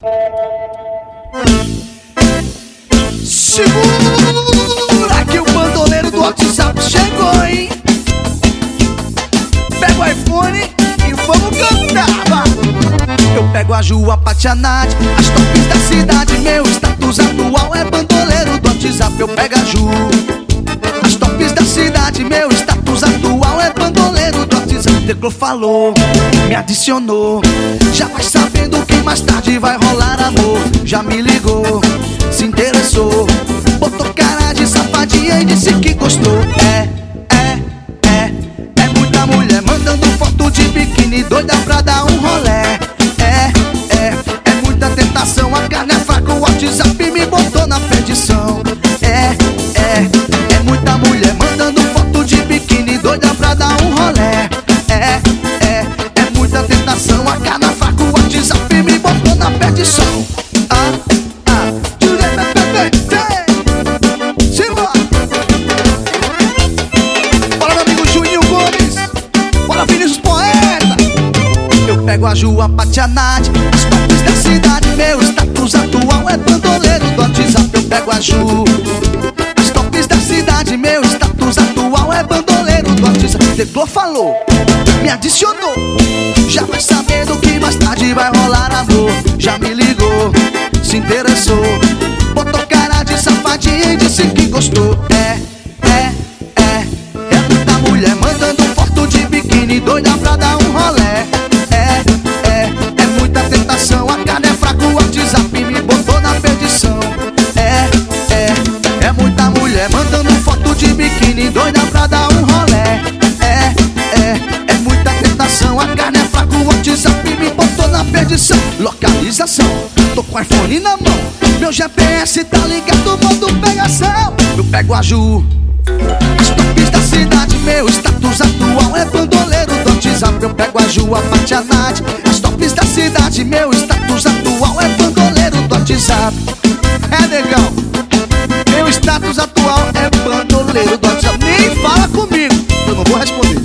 Segura que o bandoleiro do WhatsApp chegou, hein? Pega o iPhone e vamos cantar, vai. Eu pego a Ju, a Paty, a Nath, as tops da cidade. Meu status atual é bandoleiro do WhatsApp. Eu pego a Ju, as tops da cidade. Meu status atual é bandoleiro do WhatsApp. Teclou, falou, me adicionou. Já vai sabendo que mais tarde vai rolar amor. Já me ligou, se interessou, botou cara de safadinha e disse que gostou. É muita mulher mandando foto de biquíni, doida pra dar um rolé. É muita tentação, a carne é fraca, o WhatsApp me botou na perdição. É muita mulher mandando foto de biquíni, doida pra dar um rolé. É muita tentação, a carne é fraca, o WhatsApp me botou na perdição. Pego a Ju, a Paty, a Nath, as tops da cidade. Meu status atual é bandoleiro do WhatsApp. Eu pego a Ju, as tops da cidade. Meu status atual é bandoleiro do WhatsApp. Teclou, falou, me adicionou. Já vai sabendo que mais tarde vai rolar amor. Já me ligou, se interessou, botou cara de safadinha e disse que gostou. É muita mulher mandando foto de biquíni, doida pra dar um rolé. É muita tentação, a carne é fraca, o WhatsApp me botou na perdição. É muita mulher mandando foto de biquíni, doida pra dar um rolé. É muita tentação, a carne é fraca, o WhatsApp me botou na perdição. Localização, tô com o iPhone na mão, meu GPS tá ligado, modo pegação. Eu pego a Ju, as tops da cidade. Meu status atual é bandoleiro do WhatsApp. Eu pego a Ju, a Paty, a Nath, as tops da cidade. Meu status atual é bandoleiro do WhatsApp. É, negão, meu status atual é bandoleiro do WhatsApp. Nem fala comigo, eu não vou responder.